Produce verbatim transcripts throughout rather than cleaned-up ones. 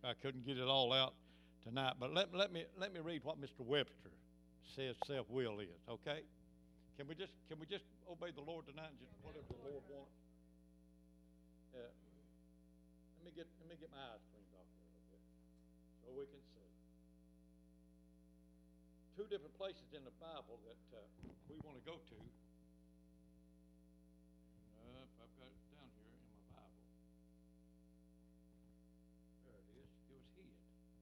I couldn't get it all out tonight. But let, let me let me read what Mister Webster says self-will is. Okay? Can we just can we just obey the Lord tonight and just whatever the Lord wants? Uh, let me get let me get my eyes cleaned off here a little bit so we can see. Two different places in the Bible that uh, we want to go to. Uh, if I've got it down here in my Bible. There it is. It was hid.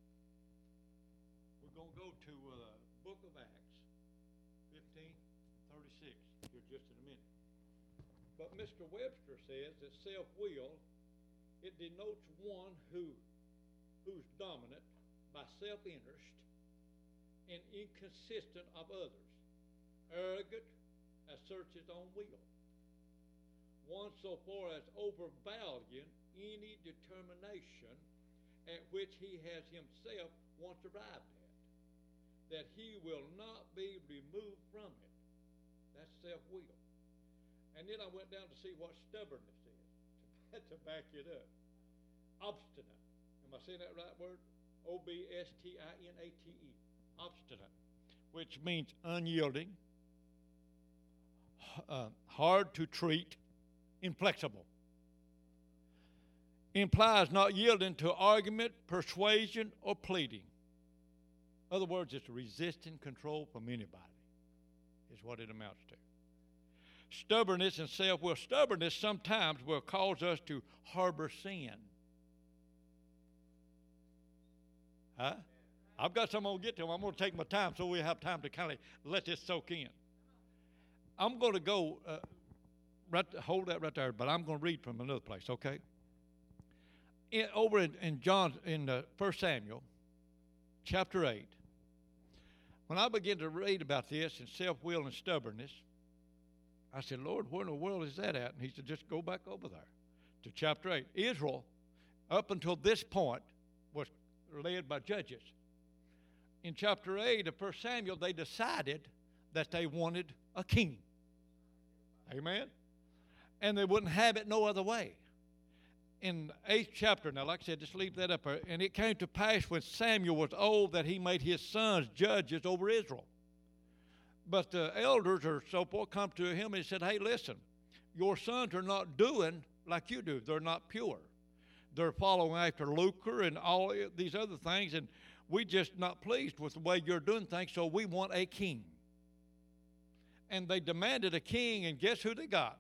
We're going to go to uh, Book of Acts, fifteen thirty-six, here just in a minute. But Mister Webster says that self-will, it denotes one who who's dominant by self-interest and inconsistent of others, arrogant, asserts his own will, one so far as overvaluing any determination at which he has himself once arrived at, that he will not be removed from it. That's self-will. And then I went down to see what stubbornness is, to back it up. Obstinate. Am I saying that right word? O B S T I N A T E. Obstinate, which means unyielding, uh, hard to treat, inflexible. Implies not yielding to argument, persuasion, or pleading. In other words, it's resisting control from anybody, is what it amounts to. Stubbornness and self-will. Stubbornness sometimes will cause us to harbor sin. Huh? I've got something I'm going to get to. I'm going to take my time so we have time to kind of let this soak in. I'm going to go, uh, right, hold that right there, but I'm going to read from another place, okay? In, over in, in John, in uh, First Samuel, chapter eight, when I began to read about this and self-will and stubbornness, I said, Lord, where in the world is that at? And he said, just go back over there to chapter eight. Israel, up until this point, was led by judges. In chapter eight of First Samuel, they decided that they wanted a king. Amen? And they wouldn't have it no other way. In the eighth chapter, now like I said, just leave that up there. And it came to pass when Samuel was old that he made his sons judges over Israel. But the elders or so forth come to him and said, hey, listen, your sons are not doing like you do. They're not pure. They're following after lucre and all these other things, and we're just not pleased with the way you're doing things, so we want a king. And they demanded a king, and guess who they got?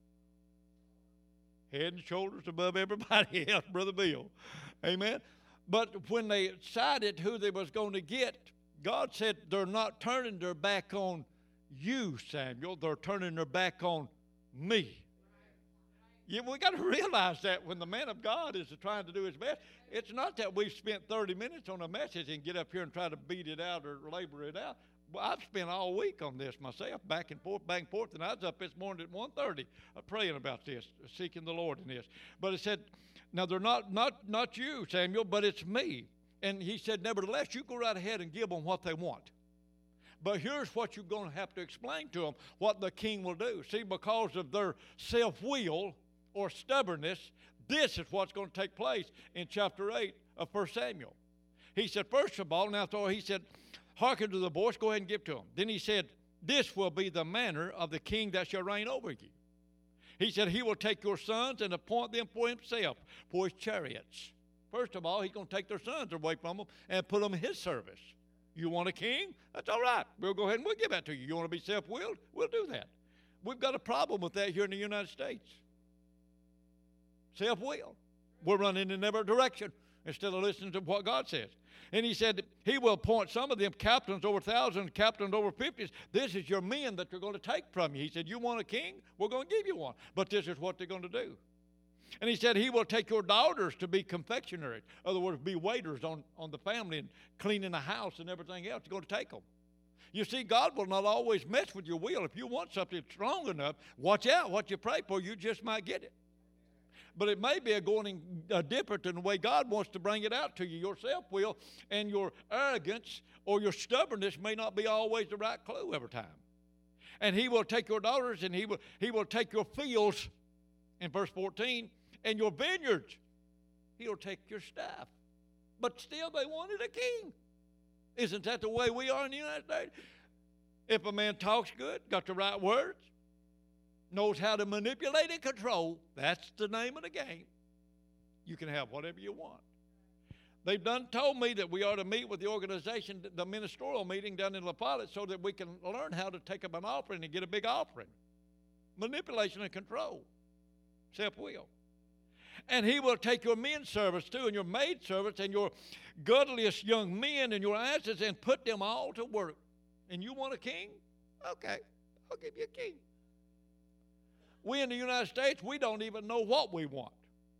Head and shoulders above everybody else, Brother Bill. Amen? But when they decided who they was going to get, God said they're not turning their back on you, Samuel. They're turning their back on me. Yeah, we got to realize that when the man of God is trying to do his best, it's not that we've spent thirty minutes on a message and get up here and try to beat it out or labor it out. Well, I've spent all week on this myself, back and forth, back and forth, and I was up this morning at one thirty uh, praying about this, seeking the Lord in this. But it said, now they're not, not, not you, Samuel, but it's me. And he said, nevertheless, you go right ahead and give them what they want. But here's what you're going to have to explain to them, what the king will do. See, because of their self-will or stubbornness, this is what's going to take place in chapter eight of First Samuel. He said, first of all, now so he said, hearken to the voice, go ahead and give to him. Then he said, this will be the manner of the king that shall reign over you. He said, he will take your sons and appoint them for himself, for his chariots. First of all, he's going to take their sons away from them and put them in his service. You want a king? That's all right. We'll go ahead and we'll give that to you. You want to be self-willed? We'll do that. We've got a problem with that here in the United States. Self-will. We're running in every direction instead of listening to what God says. And he said he will appoint some of them captains over thousands, captains over fifties. This is your men that you're going to take from you. He said, you want a king? We're going to give you one. But this is what they're going to do. And he said he will take your daughters to be confectionaries. In other words, be waiters on, on the family and cleaning the house and everything else. You're going to take them. You see, God will not always mess with your will. If you want something strong enough, watch out what you pray for. You just might get it. But it may be a going uh, different in the way God wants to bring it out to you. Your self-will and your arrogance or your stubbornness may not be always the right clue every time. And he will take your daughters and he will, he will take your fields, in verse fourteen, and your vineyards. He'll take your staff. but still they wanted a king. Isn't that the way we are in the United States? If a man talks good, got the right words, knows how to manipulate and control, that's the name of the game. You can have whatever you want. They've done told me that we ought to meet with the organization, the ministerial meeting down in La Follette, so that we can learn how to take up an offering and get a big offering. Manipulation and control. Self-will. And he will take your men servants too, and your maid servants, and your godliest young men, and your asses, and put them all to work. And you want a king? Okay, I'll give you a king. We in the United States, we don't even know what we want.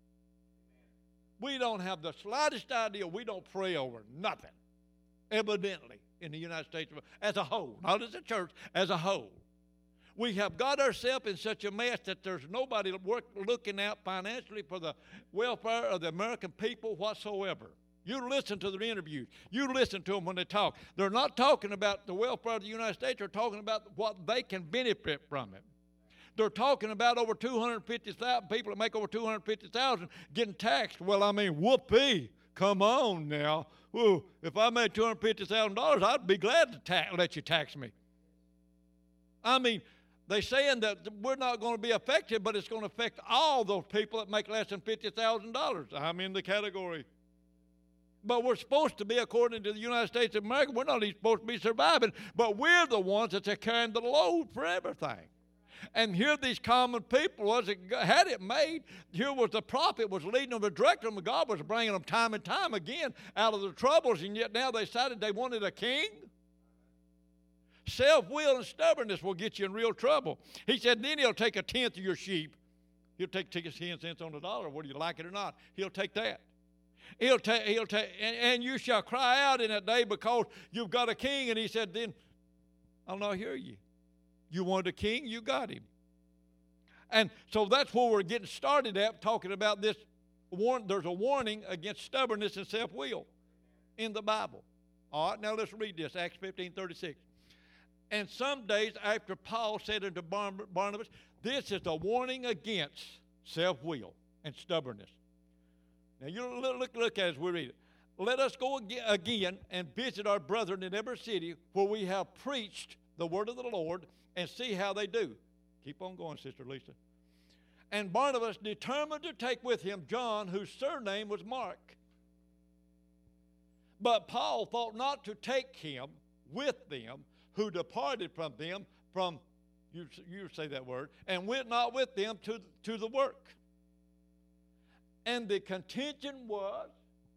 We don't have the slightest idea. We don't pray over nothing, evidently, in the United States as a whole, not as a church, as a whole. We have got ourselves in such a mess that there's nobody work, looking out financially for the welfare of the American people whatsoever. You listen to their interviews. You listen to them when they talk. They're not talking about the welfare of the United States. They're talking about what they can benefit from it. They're talking about over two hundred fifty thousand people that make over two hundred fifty thousand getting taxed. Well, I mean, whoopee. Come on now. Well, if I made two hundred fifty thousand dollars, I'd be glad to ta- let you tax me. I mean, they're saying that we're not going to be affected, but it's going to affect all those people that make less than fifty thousand dollars. I'm in the category. But we're supposed to be, according to the United States of America, we're not even supposed to be surviving, but we're the ones that are carrying the load for everything. And here these common people was that had it made. Here was the prophet was leading them, directing them. God was bringing them time and time again out of the troubles, and yet now they decided they wanted a king. Self-will and stubbornness will get you in real trouble. He said, then he'll take a tenth of your sheep. He'll take, take his ten cents on the dollar, whether you like it or not. He'll take that. He'll take, he'll take, and, and you shall cry out in that day because you've got a king. And he said, then I'll not hear you. You wanted a king, you got him. And so that's where we're getting started at, talking about this. Warn, there's a warning against stubbornness and self-will in the Bible. All right, now let's read this, Acts fifteen thirty-six. And some days after Paul said unto Barnabas, this is a warning against self-will and stubbornness. Now you look, look, look at it as we read it. Let us go again and visit our brethren in every city where we have preached the word of the Lord, and see how they do. Keep on going, Sister Lisa. And Barnabas determined to take with him John, whose surname was Mark. But Paul thought not to take him with them, who departed from them, from, you, you say that word, and went not with them to, to the work. And the contention was,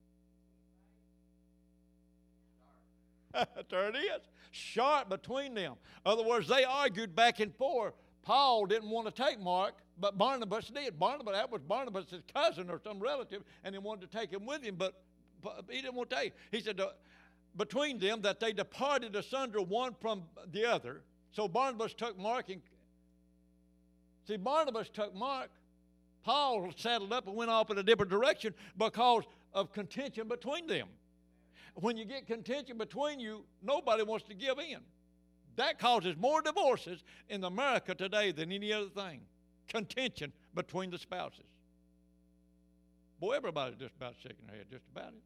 there it is, sharp between them. In other words, they argued back and forth. Paul didn't want to take Mark, but Barnabas did. Barnabas, that was Barnabas' cousin or some relative, and he wanted to take him with him, but, but he didn't want to take. He said, uh, between them, that they departed asunder one from the other. So Barnabas took Mark, and see, Barnabas took Mark. Paul saddled up and went off in a different direction because of contention between them. When you get contention between you, nobody wants to give in. That causes more divorces in America today than any other thing. Contention between the spouses. Boy, everybody's just about shaking their head, just about it.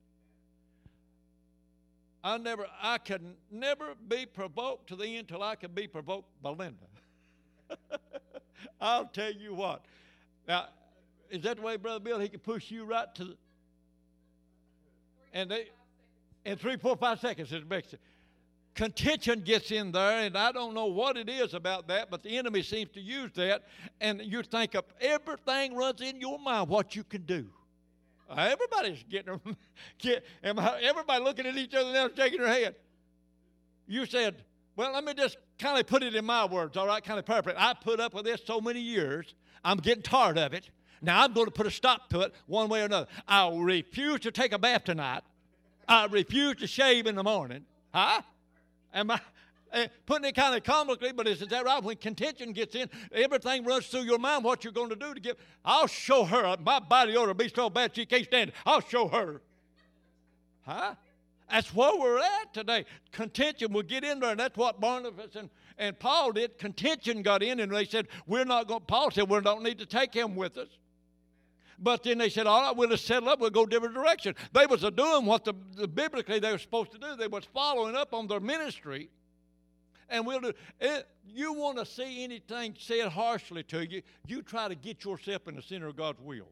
I never, I could never be provoked to the end till I could be provoked by Linda. I'll tell you what. Now, is that the way, Brother Bill? He can push you right to the, and they, in three, four, five seconds, it makes it. Contention gets in there, and I don't know what it is about that, but the enemy seems to use that, and you think of everything runs in your mind what you can do. Uh, everybody's getting, get, everybody looking at each other now shaking their head. You said, well, let me just kind of put it in my words, all right, kind of paraphrase. I put up with this so many years, I'm getting tired of it. Now I'm going to put a stop to it one way or another. I refuse to take a bath tonight. I refuse to shave in the morning. Huh? Am I uh, putting it kind of comically, but is that right? When contention gets in, everything runs through your mind what you're going to do to get. I'll show her. My body ought to be so bad she can't stand it. I'll show her. Huh? That's where we're at today. Contention will get in there, and that's what Barnabas and, and Paul did. Contention got in, and they said, we're not going, Paul said, we don't need to take him with us. But then they said, all right, we'll just settle up. We'll go a different direction. They was doing what the, the biblically they were supposed to do. They was following up on their ministry. And we'll do it. You want to see anything said harshly to you, you try to get yourself in the center of God's will.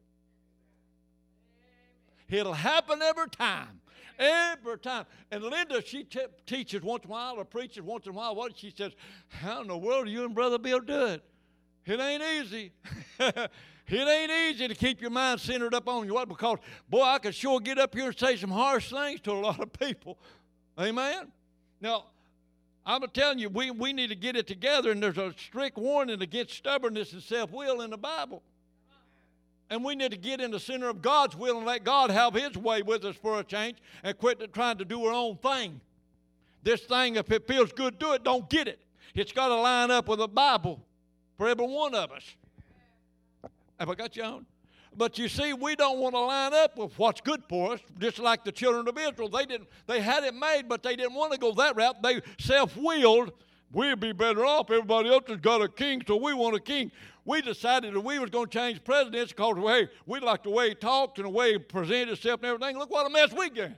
It'll happen every time. Every time. And Linda, she te- teaches once in a while or preaches once in a while. What she says, how in the world are you and Brother Bill doing? It ain't easy. It ain't easy to keep your mind centered up on you. What? Because, boy, I could sure get up here and say some harsh things to a lot of people. Amen? Now, I'm telling you, we, we need to get it together, and there's a strict warning against stubbornness and self-will in the Bible. And we need to get in the center of God's will and let God have His way with us for a change and quit trying to do our own thing. This thing, if it feels good, do it. Don't get it. It's got to line up with the Bible for every one of us. Have I got you on? But you see, we don't want to line up with what's good for us, just like the children of Israel. They didn't. They had it made, but they didn't want to go that route. They self-willed. We'd be better off. Everybody else has got a king, so we want a king. We decided that we was going to change presidents because, hey, we like the way he talked and the way he presented himself and everything. Look what a mess we got.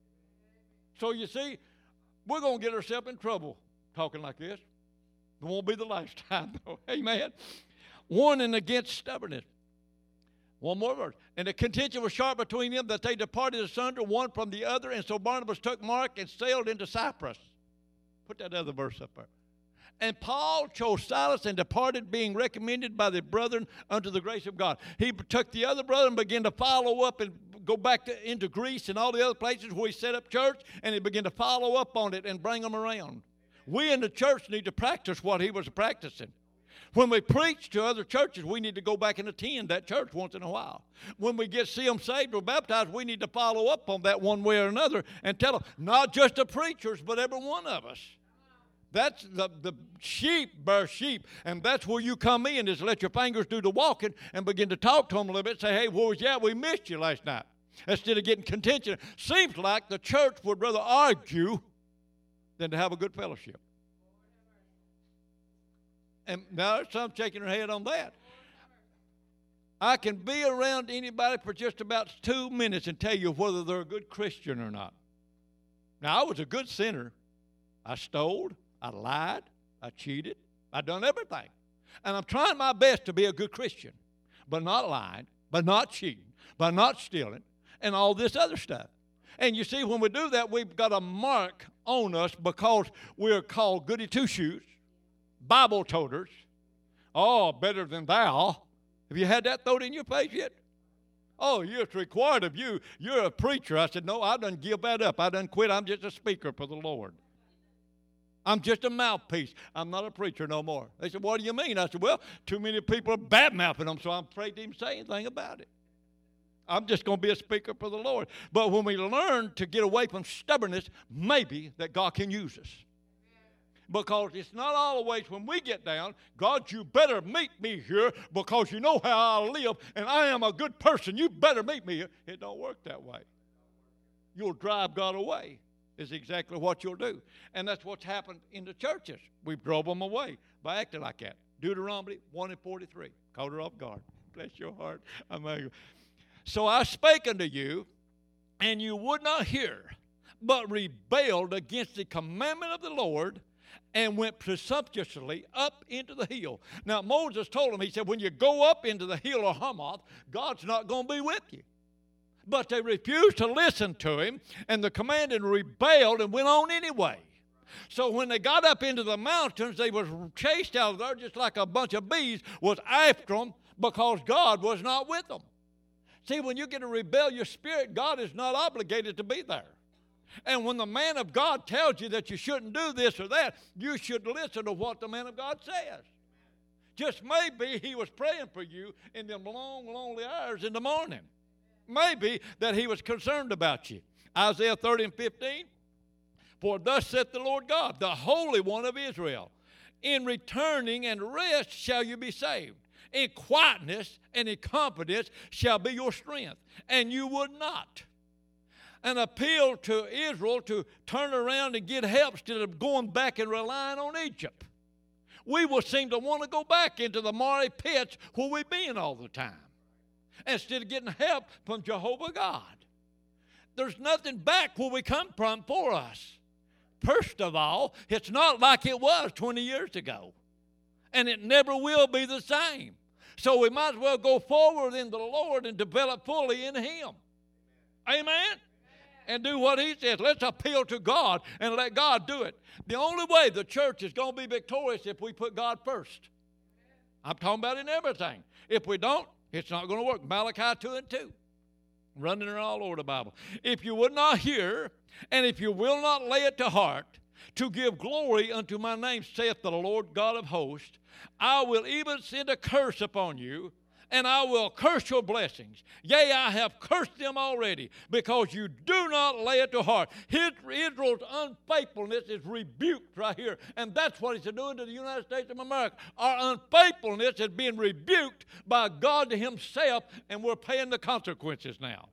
So you see, we're going to get ourselves in trouble talking like this. It won't be the last time, though. Amen. Warning against stubbornness. One more verse. And the contention was sharp between them that they departed asunder one from the other. And so Barnabas took Mark and sailed into Cyprus. Put that other verse up there. And Paul chose Silas and departed, being recommended by the brethren unto the grace of God. He took the other brother and began to follow up and go back to, into Greece and all the other places where he set up church, and he began to follow up on it and bring them around. We in the church need to practice what he was practicing. When we preach to other churches, we need to go back and attend that church once in a while. When we get see them saved or baptized, we need to follow up on that one way or another and tell them, not just the preachers, but every one of us. That's the, the sheep bear sheep, and that's where you come in, is let your fingers do the walking and begin to talk to them a little bit. Say, hey, where was you at? We missed you last night. Instead of getting contention. Seems like the church would rather argue than to have a good fellowship. And now there's some shaking their head on that. I can be around anybody for just about two minutes and tell you whether they're a good Christian or not. Now, I was a good sinner. I stole. I lied. I cheated. I done everything. And I'm trying my best to be a good Christian, but not lying, but not cheating, but not stealing, and all this other stuff. And you see, when we do that, we've got a mark on us because we're called goody two-shoes, Bible toters. Oh, better than thou. Have you had that thrown in your face yet? Oh, it's required of you. You're a preacher. I said, no, I done give that up. I done quit. I'm just a speaker for the Lord. I'm just a mouthpiece. I'm not a preacher no more. They said, what do you mean? I said, well, too many people are bad-mouthing them, so I'm afraid to even say anything about it. I'm just going to be a speaker for the Lord. But when we learn to get away from stubbornness, maybe that God can use us. Because it's not always when we get down, God, you better meet me here because you know how I live and I am a good person. You better meet me here. It don't work that way. You'll drive God away is exactly what you'll do. And that's what's happened in the churches. We've drove them away by acting like that. Deuteronomy one and forty-three. Caught her off guard. Bless your heart. I'm So I spake unto you, and you would not hear, but rebelled against the commandment of the Lord, and went presumptuously up into the hill. Now, Moses told him, he said, when you go up into the hill of Hamath, God's not going to be with you. But they refused to listen to him, and the command and rebelled and went on anyway. So when they got up into the mountains, they was chased out of there just like a bunch of bees was after them because God was not with them. See, when you get a rebellious spirit, God is not obligated to be there. And when the man of God tells you that you shouldn't do this or that, you should listen to what the man of God says. Just maybe he was praying for you in them long, lonely hours in the morning. Maybe that he was concerned about you. Isaiah thirty and fifteen, for thus saith the Lord God, the Holy One of Israel, in returning and rest shall you be saved. In quietness and in confidence shall be your strength. And you would not. An appeal to Israel to turn around and get help instead of going back and relying on Egypt. We will seem to want to go back into the miry pits where we've been all the time. instead of getting help from Jehovah God. There's nothing back where we come from for us. First of all, it's not like it was twenty years ago. And it never will be the same. So we might as well go forward in the Lord and develop fully in Him. Amen? Amen? And do what He says. Let's appeal to God and let God do it. The only way the church is going to be victorious if we put God first. I'm talking about in everything. If we don't, it's not going to work. Malachi two and two. Running it all over the Bible. If you would not hear, and if you will not lay it to heart, to give glory unto my name, saith the Lord God of hosts, I will even send a curse upon you, and I will curse your blessings. Yea, I have cursed them already, because you do not lay it to heart. His, Israel's unfaithfulness is rebuked right here, and that's what He's doing to the United States of America. Our unfaithfulness is being rebuked by God Himself, and we're paying the consequences now.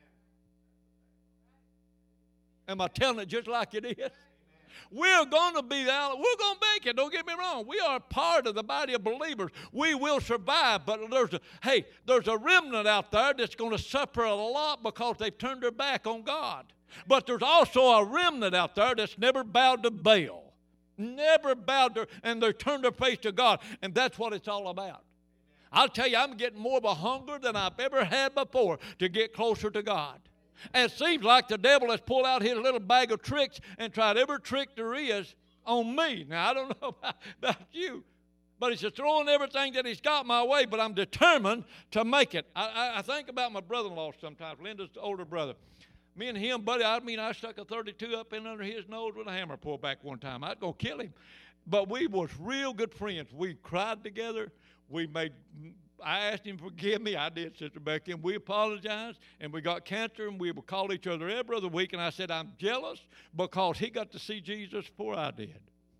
Am I telling it just like it is? We're going to be out. We're going to make it. Don't get me wrong. We are part of the body of believers. We will survive. But there's a, hey, there's a remnant out there that's going to suffer a lot because they've turned their back on God. But there's also a remnant out there that's never bowed to Baal. Never bowed to, and they turned their face to God. And that's what it's all about. I'll tell you, I'm getting more of a hunger than I've ever had before to get closer to God. And it seems like the devil has pulled out his little bag of tricks and tried every trick there is on me. Now, I don't know about, about you, but he's just throwing everything that he's got my way, but I'm determined to make it. I, I, I think about my brother-in-law sometimes, Linda's older brother. Me and him, buddy, I mean, I stuck a thirty-two up in under his nose with a hammer pulled back one time. I'd go kill him. But we was real good friends. We cried together. We made... I asked him to forgive me. I did, Sister Becky, and we apologized, and we got cancer, and we would call each other every other week, and I said, I'm jealous because he got to see Jesus before I did.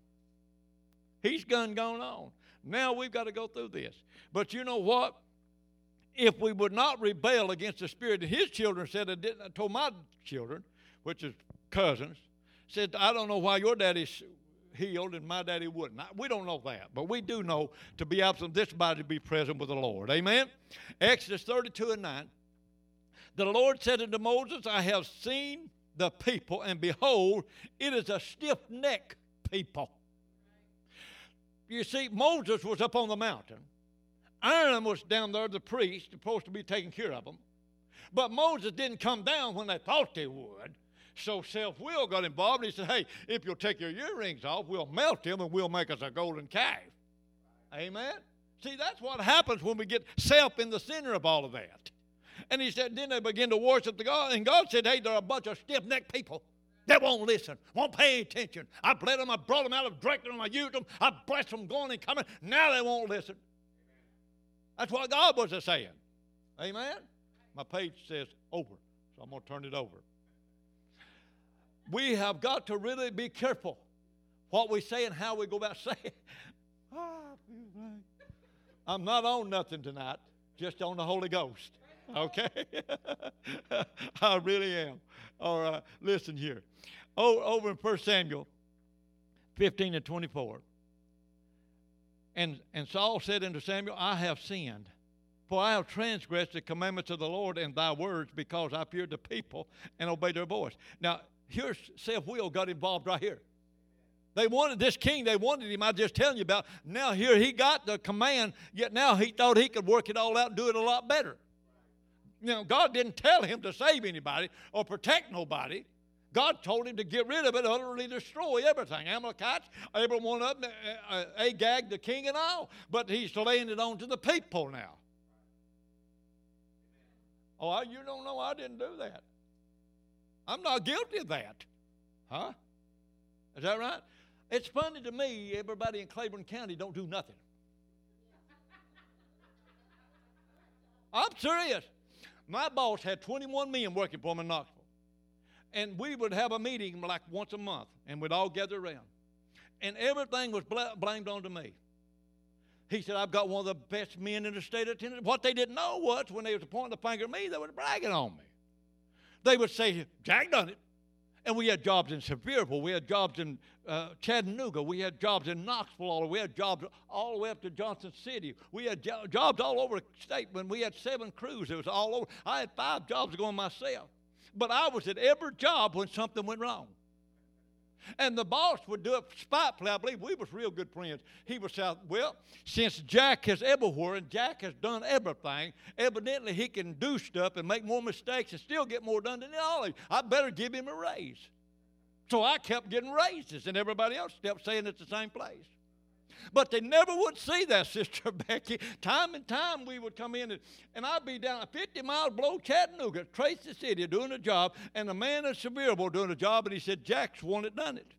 He's gone, gone on. Now we've got to go through this. But you know what? If we would not rebel against the Spirit, and his children said, I didn't, I told my children, which is cousins, said, I don't know why your daddy's healed and my daddy wouldn't. We don't know that, but we do know to be absent this body to be present with the Lord. Amen? Exodus thirty-two and nine. The Lord said unto Moses, I have seen the people, and behold, it is a stiff-necked people. You see, Moses was up on the mountain. Aaron was down there, the priest, supposed to be taking care of them. But Moses didn't come down when they thought they would. So self-will got involved. He said, hey, if you'll take your earrings off, we'll melt them and we'll make us a golden calf. Amen? See, that's what happens when we get self in the center of all of that. And he said, then they begin to worship the God. And God said, hey, they're a bunch of stiff-necked people that won't listen, won't pay attention. I bled them, I brought them out, I've directed them, I used them, I blessed them going and coming. Now they won't listen. That's what God was saying. Amen? My page says over, so I'm going to turn it over. We have got to really be careful what we say and how we go about saying it. I'm not on nothing tonight, just on the Holy Ghost. Okay? I really am. All right, listen here. Oh, over in First Samuel fifteen and twenty-four. And, and Saul said unto Samuel, I have sinned, for I have transgressed the commandments of the Lord and thy words, because I feared the people and obeyed their voice. Now, here's self-will got involved right here. They wanted this king. They wanted him. I'm just telling you about. Now here he got the command, yet now he thought he could work it all out and do it a lot better. You know, God didn't tell him to save anybody or protect nobody. God told him to get rid of it, utterly destroy everything. Amalekites, everyone up, uh, Agag, the king and all. But he's laying it on to the people now. Oh, you don't know I didn't do that. I'm not guilty of that. Huh? Is that right? It's funny to me, everybody in Claiborne County don't do nothing. I'm serious. My boss had twenty-one men working for him in Knoxville. And we would have a meeting like once a month, and we'd all gather around. And everything was bl- blamed onto me. He said, I've got one of the best men in the state of Tennessee. What they didn't know was when they was pointing the finger at me, they were bragging on me. They would say, Jack done it. And we had jobs in Sevierville. We had jobs in uh, Chattanooga. We had jobs in Knoxville. All we had jobs all the way up to Johnson City. We had jo- jobs all over the state. When we had seven crews, it was all over. I had five jobs going myself. But I was at every job when something went wrong. And the boss would do it spitefully. I believe we was real good friends. He was out, well, since Jack is everywhere and Jack has done everything, evidently he can do stuff and make more mistakes and still get more done than all of you. I better give him a raise. So I kept getting raises, and everybody else kept staying at the same place. But they never would see that, Sister Becky. Time and time we would come in, and, and I'd be down fifty miles below Chattanooga, Tracy City, doing a job, and a man in Sevierville doing a job, and he said, Jack's the one that done it.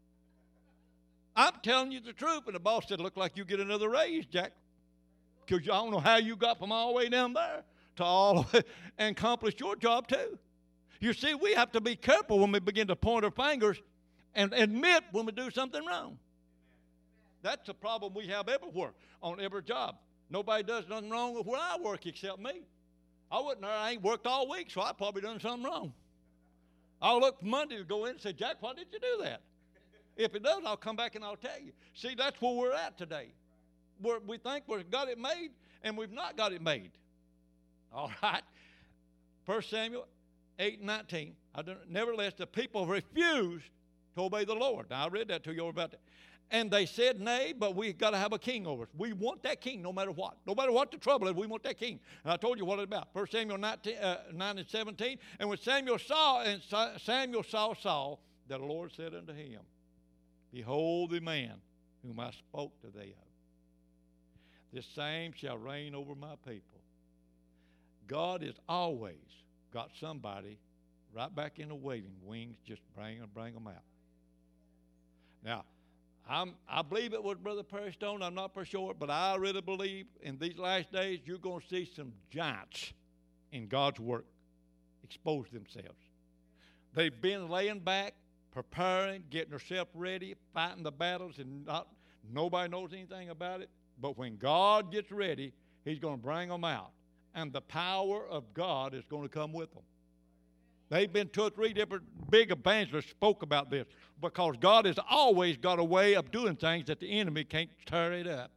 I'm telling you the truth. And the boss said, look like you get another raise, Jack, because I don't know how you got from all the way down there to all the way and accomplish your job too. You see, we have to be careful when we begin to point our fingers and admit when we do something wrong. That's the problem we have everywhere, on every job. Nobody does nothing wrong with where I work except me. I wasn't there. I ain't worked all week, so I probably done something wrong. I'll look Monday to go in and say, Jack, why did you do that? If it does, I'll come back and I'll tell you. See, that's where we're at today. We're, we think we've got it made, and we've not got it made. All right. First Samuel eight and nineteen. I don't, nevertheless, the people refused to obey the Lord. Now, I read that to you about that. And they said, nay, but we've got to have a king over us. We want that king no matter what. No matter what the trouble is, we want that king. And I told you what it's about. First Samuel nineteen, uh, nine and seventeen. And when Samuel saw, and Samuel saw Saul, that the Lord said unto him, behold the man whom I spoke to thee of. This same shall reign over my people. God has always got somebody right back in the waiting wings, just bring them, bring them out. Now, I'm, I believe it was Brother Perry Stone. I'm not for sure, but I really believe in these last days you're going to see some giants in God's work expose themselves. They've been laying back, preparing, getting themselves ready, fighting the battles, and not nobody knows anything about it. But when God gets ready, he's going to bring them out. And the power of God is going to come with them. They've been two or three different big evangelists spoke about this because God has always got a way of doing things that the enemy can't tear it up.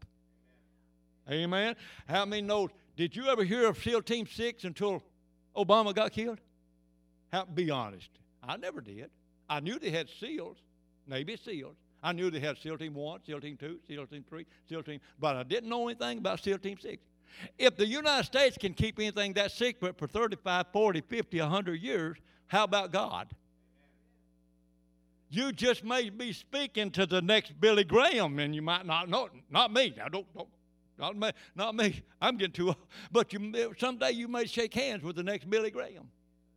Amen. How many knows? Did you ever hear of SEAL Team six until Obama got killed? How, be honest. I never did. I knew they had SEALs, Navy SEALs. I knew they had SEAL Team one, SEAL Team two, SEAL Team three, SEAL Team, but I didn't know anything about SEAL Team six. If the United States can keep anything that secret for thirty-five, forty, fifty, one hundred years, how about God? You just may be speaking to the next Billy Graham, and you might not know. Not me. I don't, don't not me. Not me. I'm getting too old. But you, someday you may shake hands with the next Billy Graham.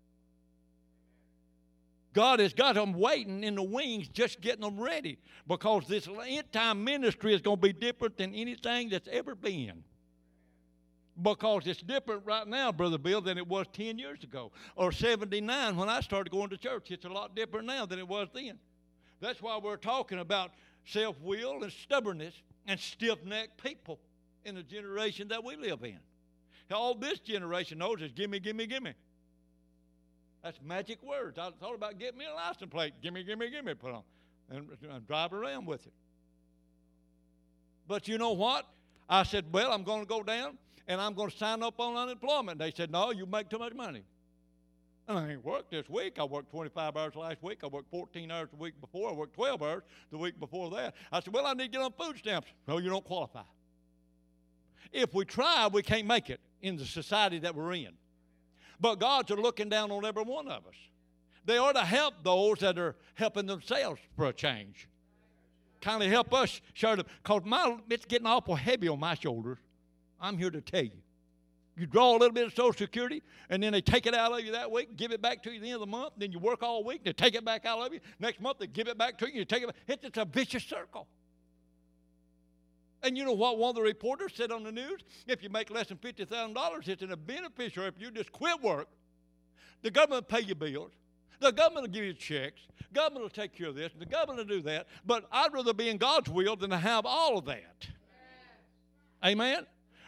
God has got them waiting in the wings, just getting them ready, because this end-time ministry is going to be different than anything that's ever been. Because it's different right now, Brother Bill, than it was ten years ago. Or seventy-nine when I started going to church. It's a lot different now than it was then. That's why we're talking about self-will and stubbornness and stiff-necked people in the generation that we live in. All this generation knows is gimme, gimme, gimme. That's magic words. I thought about getting me a license plate. Gimme, gimme, gimme, put on. And, and drive around with it. But you know what? I said, well, I'm going to go down and I'm going to sign up on unemployment. They said, no, you make too much money. And I ain't worked this week. I worked twenty-five hours last week. I worked fourteen hours the week before. I worked twelve hours the week before that. I said, well, I need to get on food stamps. No, you don't qualify. If we try, we can't make it in the society that we're in. But God's looking down on every one of us. They ought to help those that are helping themselves for a change. Kind of help us share them. Because it's getting awful heavy on my shoulders. I'm here to tell you. You draw a little bit of Social Security, and then they take it out of you that week, give it back to you at the end of the month, then you work all week, they take it back out of you. Next month, they give it back to you, you take it back. It's, it's a vicious circle. And you know what one of the reporters said on the news? If you make less than fifty thousand dollars, it's a beneficiary. If you just quit work, the government will pay your bills. The government will give you checks. The government will take care of this. The government will do that. But I'd rather be in God's will than to have all of that. Amen?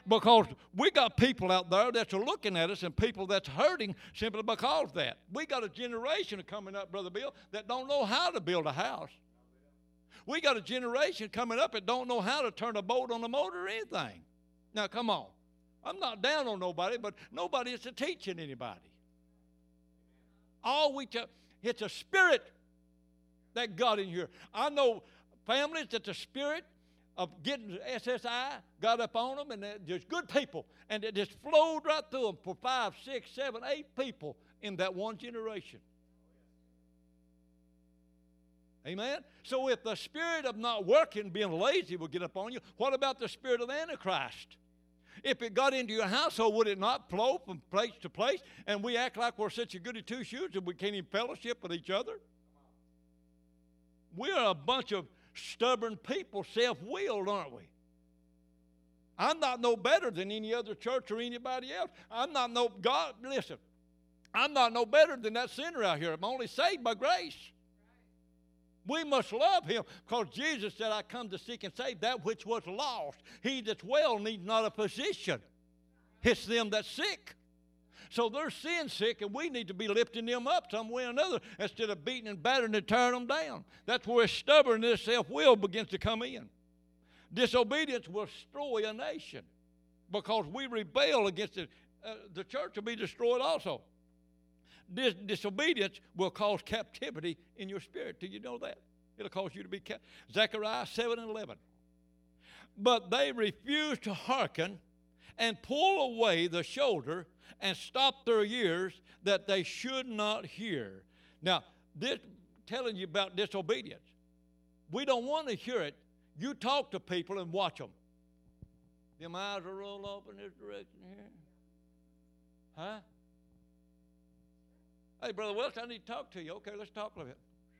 Because we got people out there that's looking at us and people that's hurting simply because of that. We got a generation coming up, Brother Bill, that don't know how to build a house. We got a generation coming up that don't know how to turn a boat on a motor or anything. Now, come on. I'm not down on nobody, but nobody is teaching anybody. All we t- it's a spirit that got in here. I know families that the spirit of getting S S I got up on them, and there's good people, and it just flowed right through them for five, six, seven, eight people in that one generation. Amen? So if the spirit of not working, being lazy will get up on you, what about the spirit of the Antichrist? If it got into your household, would it not flow from place to place? And we act like we're such a goody two-shoes and we can't even fellowship with each other? We are a bunch of stubborn people, self-willed, aren't we? I'm not no better than any other church or anybody else. I'm not no, God, listen, I'm not no better than that sinner out here. I'm only saved by grace. We must love him because Jesus said, I come to seek and save that which was lost. He that's well needs not a physician. It's them that's sick. So they're sin sick, and we need to be lifting them up some way or another instead of beating and battering and tearing them down. That's where stubbornness, self-will begins to come in. Disobedience will destroy a nation because we rebel against it. Uh, the church will be destroyed also. Dis- disobedience will cause captivity in your spirit. Do you know that? It'll cause you to be captive. Zechariah seven and eleven. But they refused to hearken and pull away the shoulder and stop their ears that they should not hear. Now, this telling you about disobedience. We don't want to hear it. You talk to people and watch them. Them eyes will roll off in this direction here. Huh? Hey, Brother Welch, I need to talk to you. Okay, let's talk a little bit.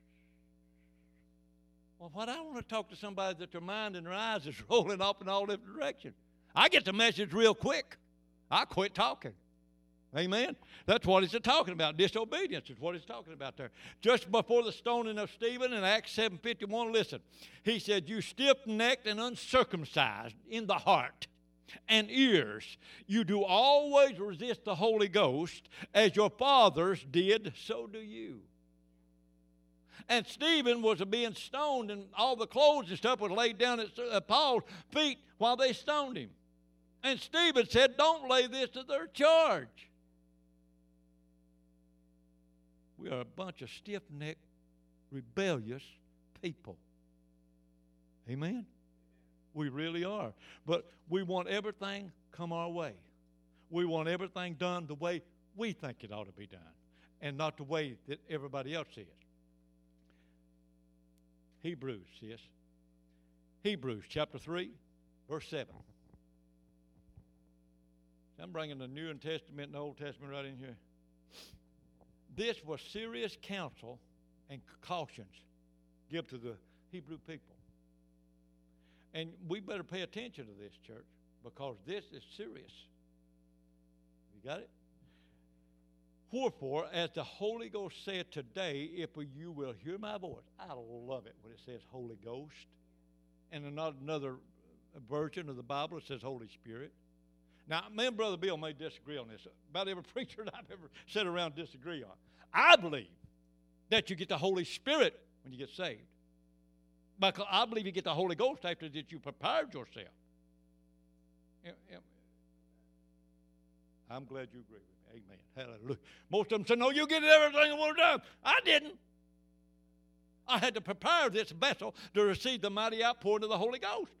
Well, what I want to talk to somebody that their mind and their eyes is rolling off in all different directions. I get the message real quick. I quit talking. Amen? That's what it's talking about. Disobedience is what it's talking about there. Just before the stoning of Stephen in Acts seven fifty-one, listen. He said, you stiff-necked and uncircumcised in the heart and ears, you do always resist the Holy Ghost, as your fathers did, so do you. And Stephen was being stoned, and all the clothes and stuff was laid down at Paul's feet while they stoned him. And Stephen said, don't lay this to their charge. We are a bunch of stiff-necked, rebellious people. Amen? We really are. But we want everything come our way. We want everything done the way we think it ought to be done and not the way that everybody else sees it. Hebrews, yes. Hebrews chapter three, verse seven. I'm bringing the New Testament and the Old Testament right in here. This was serious counsel and cautions given to the Hebrew people. And we better pay attention to this, church, because this is serious. You got it? Wherefore, as the Holy Ghost said today, if you will hear my voice. I love it when it says Holy Ghost. And not another version of the Bible, it says Holy Spirit. Now, me and Brother Bill may disagree on this. About every preacher that I've ever sat around disagree on. I believe that you get the Holy Spirit when you get saved. Because I believe you get the Holy Ghost after that you prepared yourself. I'm glad you agree with me. Amen. Hallelujah. Most of them say, no, you get everything in one time. I didn't. I had to prepare this vessel to receive the mighty outpouring of the Holy Ghost.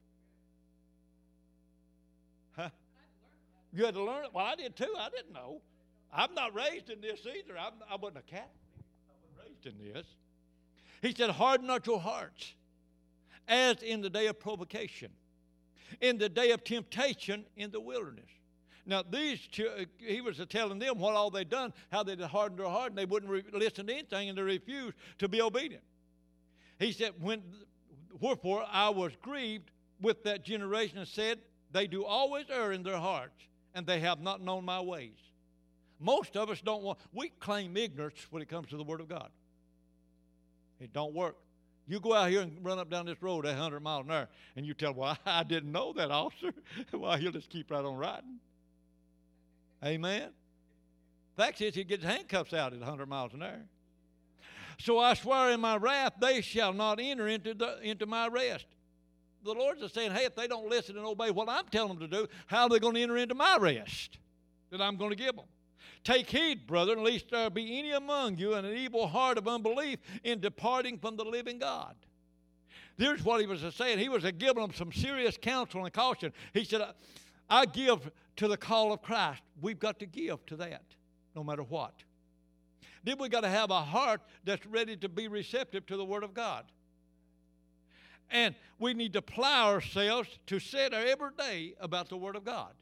Huh? You had to learn it? Well, I did too. I didn't know. I'm not raised in this either. I'm, I wasn't a Catholic. I was raised in this. He said, harden not your hearts, as in the day of provocation, in the day of temptation in the wilderness. Now, these he was telling them what all they'd done, how they'd hardened their heart, and they wouldn't re- listen to anything, and they refused to be obedient. He said, "When, wherefore I was grieved with that generation and said, they do always err in their hearts, and they have not known my ways." Most of us don't want, we claim ignorance when it comes to the Word of God. It don't work. You go out here and run up down this road at one hundred miles an hour, and you tell, well, I didn't know that, officer. Well, he'll just keep right on riding. Amen? Fact is, he gets handcuffs out at one hundred miles an hour. So I swear in my wrath, they shall not enter into, the, into my rest. The Lord's just saying, hey, if they don't listen and obey what I'm telling them to do, how are they going to enter into my rest that I'm going to give them? Take heed, brethren, lest there be any among you an evil heart of unbelief in departing from the living God. Here's what he was saying. He was giving them some serious counsel and caution. He said, I give to the call of Christ. We've got to give to that, no matter what. Then we've got to have a heart that's ready to be receptive to the Word of God. And we need to plow ourselves to sit there every day about the Word of God.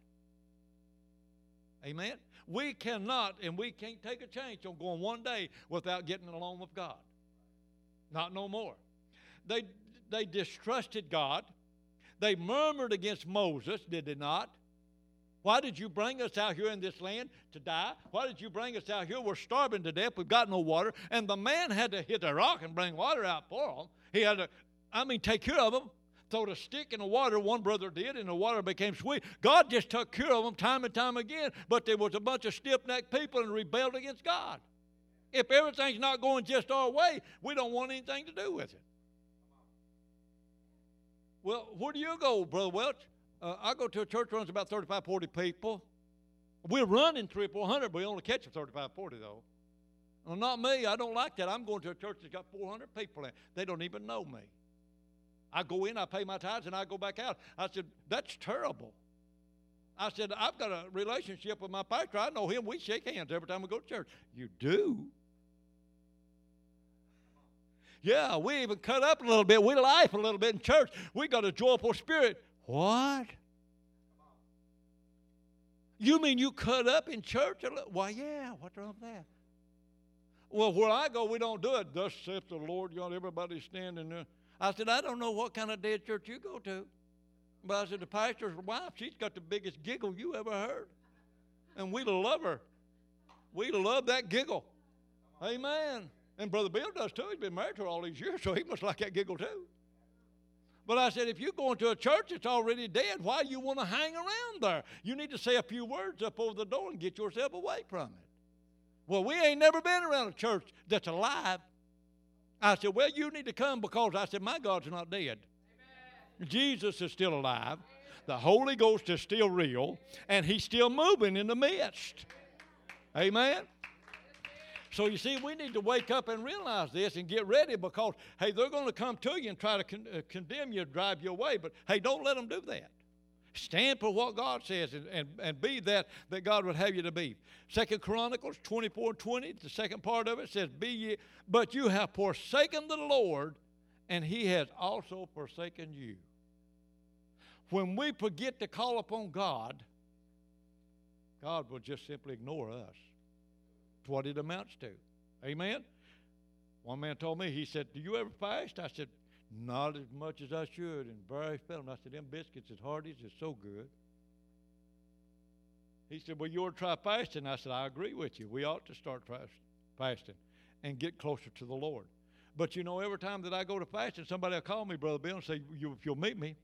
Amen? We cannot and we can't take a chance on going one day without getting along with God. Not no more. They, they distrusted God. They murmured against Moses, did they not? Why did you bring us out here in this land to die? Why did you bring us out here? We're starving to death. We've got no water. And the man had to hit the rock and bring water out for them. He had to, I mean, take care of them. Throw the stick in the water, one brother did, and the water became sweet. God just took care of them time and time again, but there was a bunch of stiff-necked people and rebelled against God. If everything's not going just our way, we don't want anything to do with it. Well, where do you go, Brother Welch? Uh, I go to a church that runs about thirty-five, forty people. We're running three or four hundred, but we only catch thirty-five, forty, though. Well, not me. I don't like that. I'm going to a church that's got four hundred people in it. They don't even know me. I go in, I pay my tithes, and I go back out. I said, that's terrible. I said, I've got a relationship with my pastor. I know him. We shake hands every time we go to church. You do? Yeah, we even cut up a little bit. We laugh a little bit in church. We got a joyful spirit. What? You mean you cut up in church? Why, yeah. What's wrong with that? Well, where I go, we don't do it. Thus saith the Lord. You know, everybody standing there. I said, I don't know what kind of dead church you go to. But I said, the pastor's wife, she's got the biggest giggle you ever heard. And we love her. We love that giggle. Amen. And Brother Bill does too. He's been married to her all these years, so he must like that giggle too. But I said, if you're going to a church that's already dead, why do you want to hang around there? You need to say a few words up over the door and get yourself away from it. Well, we ain't never been around a church that's alive. I said, well, you need to come because I said, my God's not dead. Amen. Jesus is still alive. Amen. The Holy Ghost is still real, and he's still moving in the midst. Amen. So you see, we need to wake up and realize this and get ready because, hey, they're going to come to you and try to con- uh, condemn you, drive you away. But, hey, don't let them do that. Stand for what God says and, and, and be that that God would have you to be. Second Chronicles twenty-four twenty, the second part of it says, "Be ye, but you have forsaken the Lord, and he has also forsaken you." When we forget to call upon God, God will just simply ignore us. That's what it amounts to. Amen? One man told me, he said, do you ever fast? I said, not as much as I should. And Barry fell. And I said, them biscuits at Hardee's is so good. He said, well, you ought to try fasting. I said, I agree with you. We ought to start fasting and get closer to the Lord. But, you know, every time that I go to fasting, somebody will call me, Brother Bill, and say, you, if you'll meet me.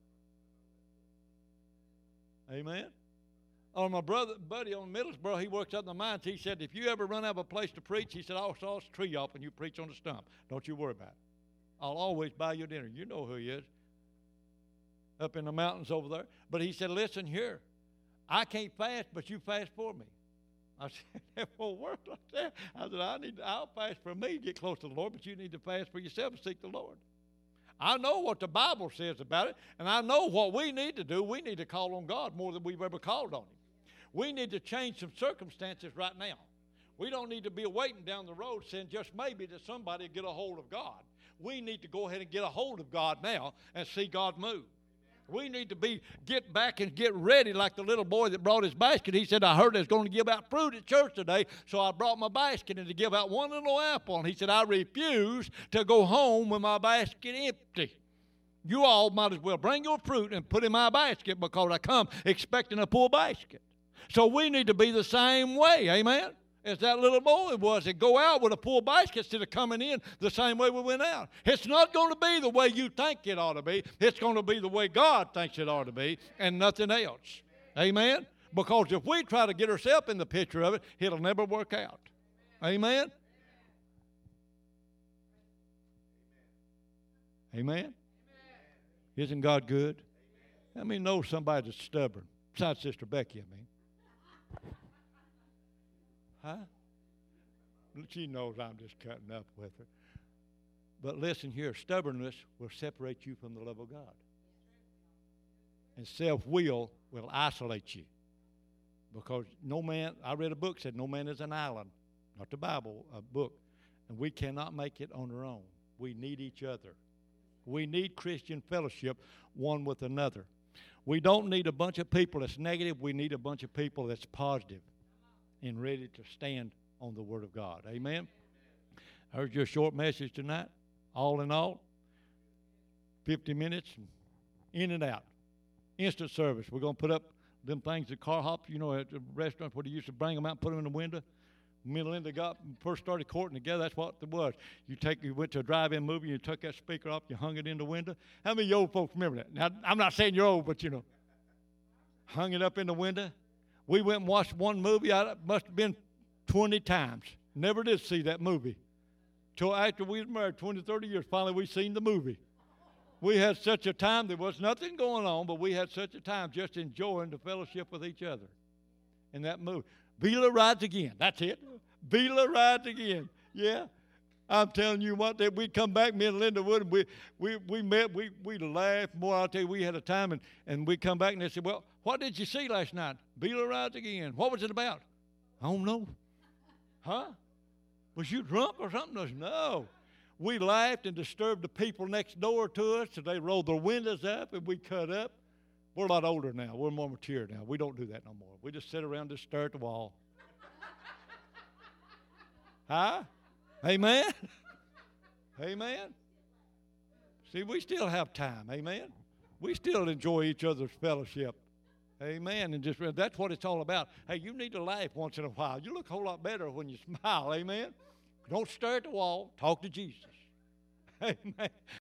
Amen? Oh, my brother, buddy on Middlesboro, he works up in the mines. He said, if you ever run out of a place to preach, he said, I'll saw this tree off and you preach on the stump. Don't you worry about it. I'll always buy you dinner. You know who he is. Up in the mountains over there. But he said, listen here. I can't fast, but you fast for me. I said, that won't work like that. I said, I need to, I'll fast for me to get close to the Lord, but you need to fast for yourself and seek the Lord. I know what the Bible says about it, and I know what we need to do. We need to call on God more than we've ever called on him. We need to change some circumstances right now. We don't need to be waiting down the road saying just maybe that somebody will get a hold of God. We need to go ahead and get a hold of God now and see God move. We need to be get back and get ready like the little boy that brought his basket. He said, I heard there's going to give out fruit at church today, so I brought my basket and to give out one little apple. And he said, I refuse to go home with my basket empty. You all might as well bring your fruit and put in my basket because I come expecting a full basket. So we need to be the same way, amen? as that little boy was, and go out with a full basket instead of coming in the same way we went out. It's not going to be the way you think it ought to be. It's going to be the way God thinks it ought to be, and nothing else. Amen? Because if we try to get ourselves in the picture of it, it'll never work out. Amen? Amen? Isn't God good? How many know somebody that's stubborn? Besides Sister Becky, I mean. Huh? She knows I'm just cutting up with her. But listen here, stubbornness will separate you from the love of God. And self-will will isolate you. Because no man, I read a book said no man is an island. Not the Bible, a book. And we cannot make it on our own. We need each other. We need Christian fellowship one with another. We don't need a bunch of people that's negative. We need a bunch of people that's positive and ready to stand on the Word of God. Amen? I heard your short message tonight. All in all, fifty minutes, in and out. Instant service. We're going to put up them things at car hops, you know, at the restaurant where they used to bring them out and put them in the window. Me and Linda got first started courting together. That's what it was. You take, you went to a drive-in movie, you took that speaker off, you hung it in the window. How many of you old folks remember that? Now, I'm not saying you're old, but you know, hung it up in the window. We went and watched one movie. I must have been twenty times. Never did see that movie. Till after we was married, twenty, thirty years, finally we seen the movie. We had such a time. There was nothing going on, but we had such a time just enjoying the fellowship with each other in that movie. Beulah rides again. That's it. Beulah rides again. Yeah. I'm telling you what, that we'd come back, me and Linda would, and we, we, we met, we, we laughed more. I'll tell you, we had a time, and, and we'd come back, and they said, well, what did you see last night? Beulah rides again. What was it about? I don't know. Huh? Was you drunk or something? I said, no. We laughed and disturbed the people next door to us, so they rolled their windows up, and we cut up. We're a lot older now. We're more mature now. We don't do that no more. We just sit around and stare at the wall. Huh? Amen? Amen? See, we still have time. Amen? We still enjoy each other's fellowship. Amen? And just that's what it's all about. Hey, you need to laugh once in a while. You look a whole lot better when you smile. Amen? Don't stare at the wall. Talk to Jesus. Amen.